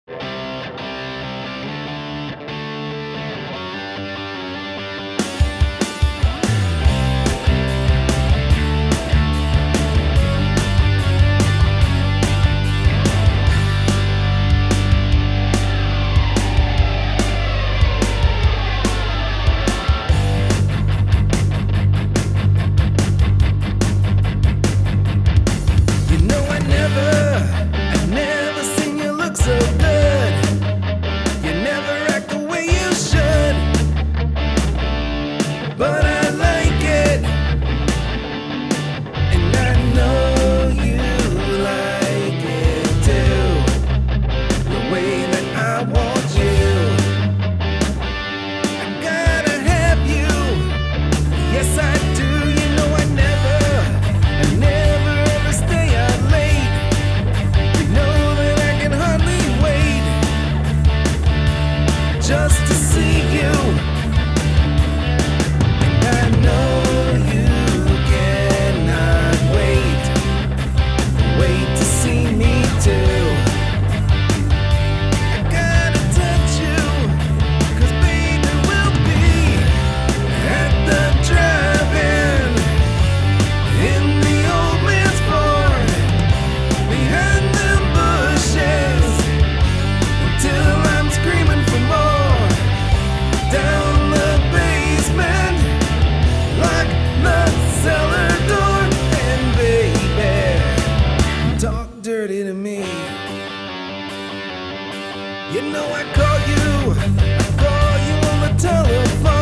Just to see you, and I know you cannot wait to see me too. I gotta touch you, 'cause baby we'll be at the drive-in, in the old man's Ford, behind them bushes, until I'm screaming for more. Down the basement, lock the cellar door, and baby, talk dirty to me. You know I call you on the telephone.